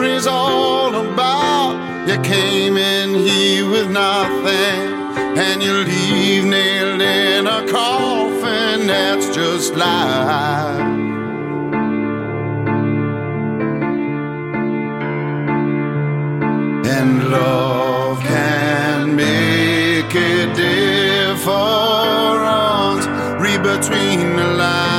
story's all about. You came in here with nothing, and you leave nailed in a coffin. That's just life. And love can make a difference. Read between the lines.